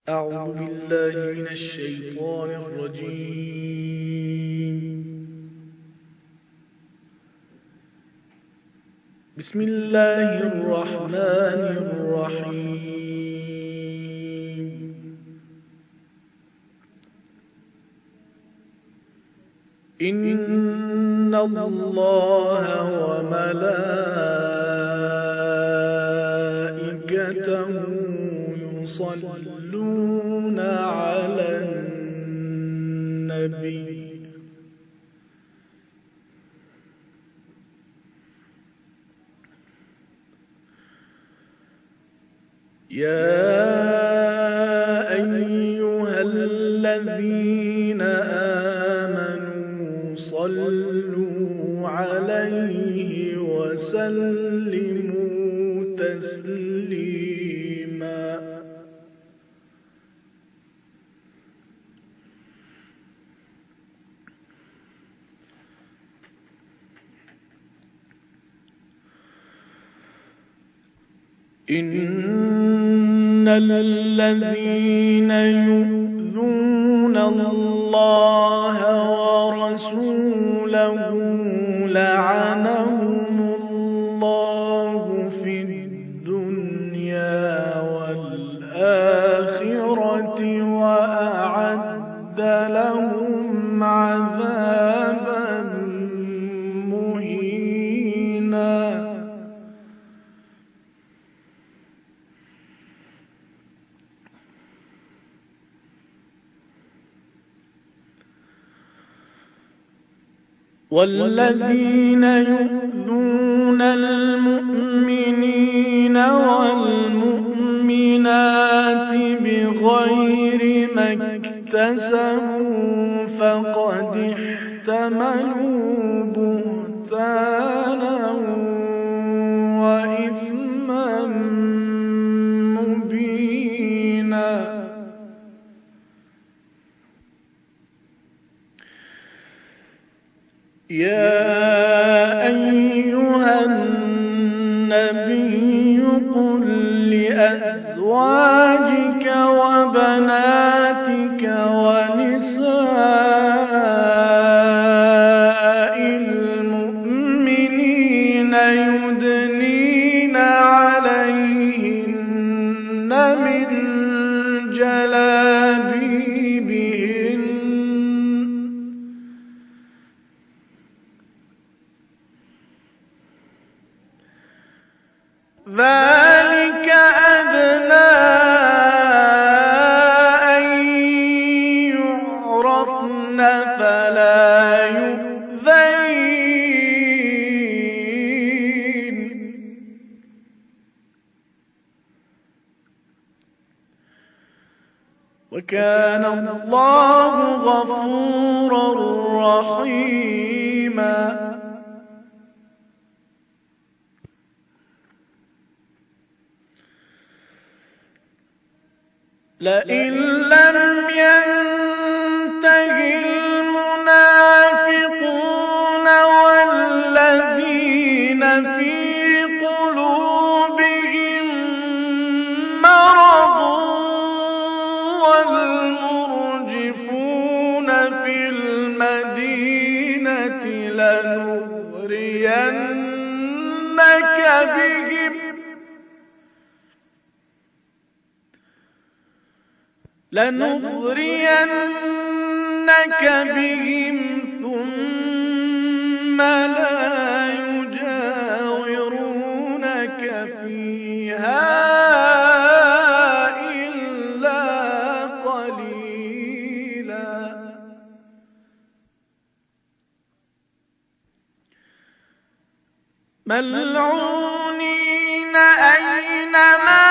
أعوذ بالله من الشيطان الرجيم. بسم الله الرحمن الرحيم. إن الله وملائكته يصلون على النبي يا أيها الذين آمنوا صلوا عليه وسلموا تسليما. إن الذين يؤذون الله ورسوله لعنهم الله في الدنيا والآخرة وأعد لهم عذابا مهينا. والذين يؤذون المؤمنين والمؤمنات بغير ما اكتسبوا فقد احتملوا بهتانا وإثما مبينا. يا أيها النبي قل لأزواجك وبناتك ونساء المؤمنين يدنين عليهن من جلابيبهن ذلك أدنى أن يعرفن فلا يؤذين. وكان الله غفورا رحيما. لئن لم ينته المنافقون والذين في قلوبهم مرض والمرجفون في المدينة لنغرينك بهم ثم لا يجاورونك فيها إلا قليلا. ملعونين أينما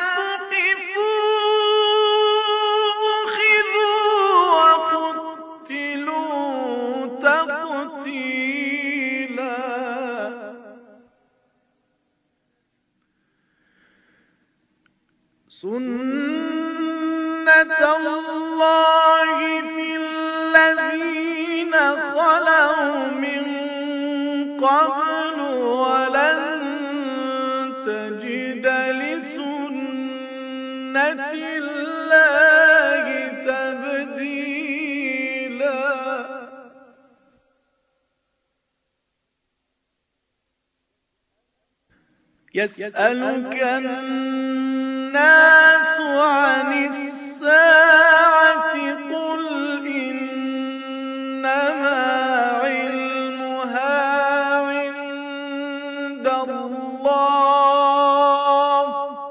سنة الله في الذين خلوا من قبل ولن تجد لسنة الله يسألك الناس عن الساعة قل إنما علمها عند الله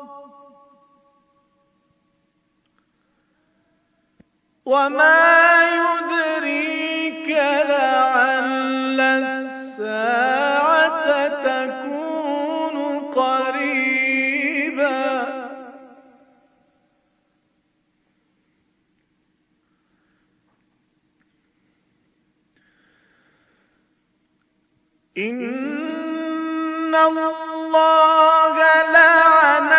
وما يدريك لعل الساعة تكون قريبا إن الله لعن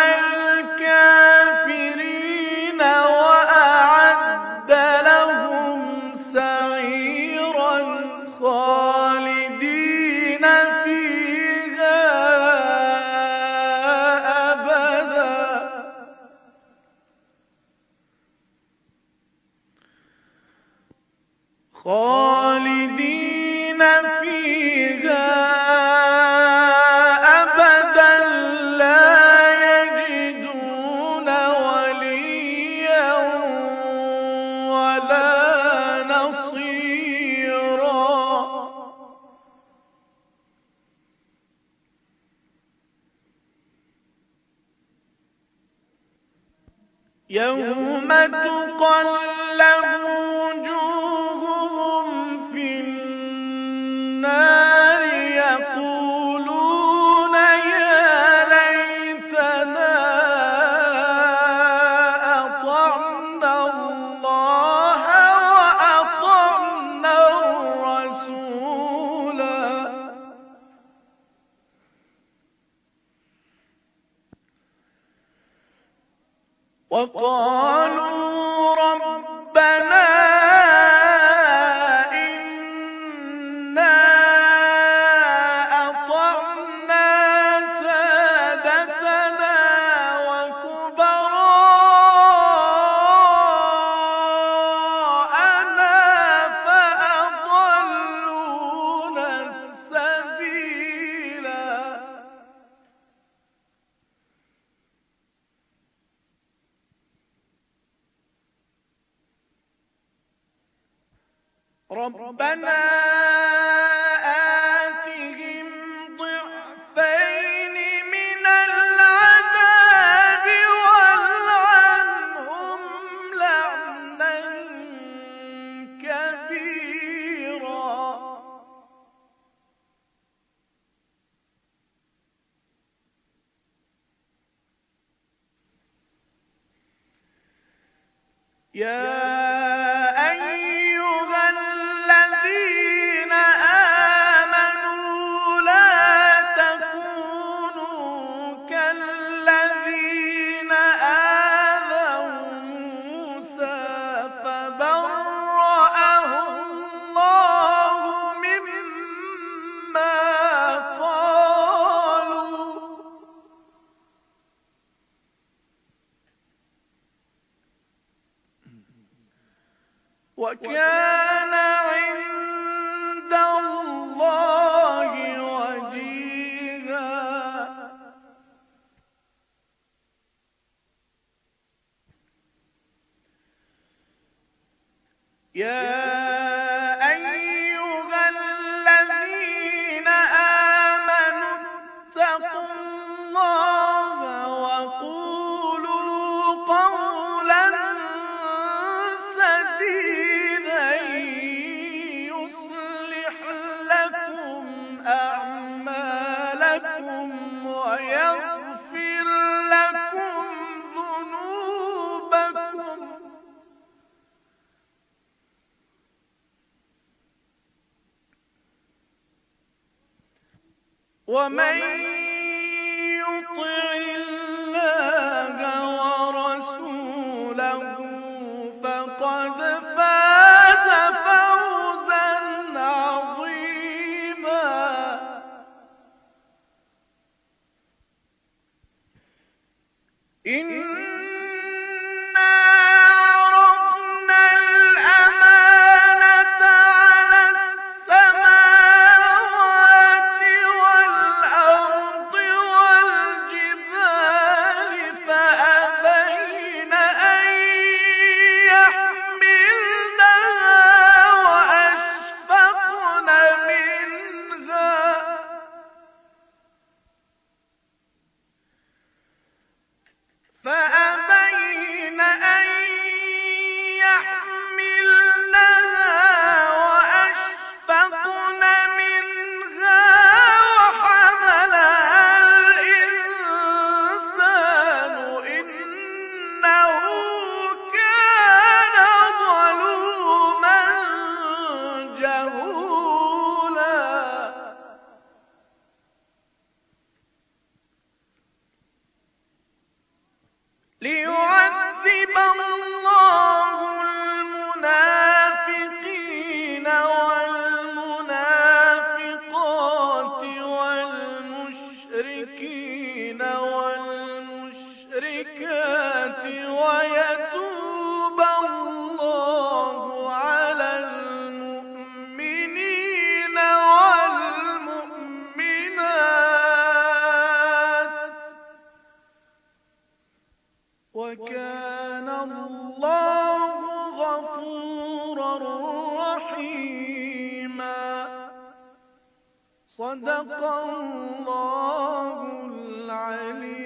الكافرين وأعد لهم سعيرا خالدين فيها أبدا خالدين فيها أبدا لا يجدون وليا ولا نصيرا يوم تقلب وجوههم في النار يقولون يا ليتنا أطعنا الله وأطعنا الرسولا وقالوا ربنا إنا أطعنا سادتنا وكبراءنا فأضلونا السبيلا ربنا آتهم ضعفين من العذاب والعنهم لعنا كبيرا يا أيها الذين آمنوا لا تكونوا كالذين آذوا موسى فبرأه الله مما قالوا وكان عند الله وجيها يا أيها الذين آمنوا اتقوا الله وقولوا قولا سديدا يصلح لكم أعمالكم ويغفر لكم ذنوبكم ومن يطع الله ورسوله فقد فاز فوزا عظيما إنا عرضنا الأمانة على السماوات والأرض والجبال والمشركات ويتوب الله على المؤمنين والمؤمنات وكان الله غفورا رحيما. صدق الله العلي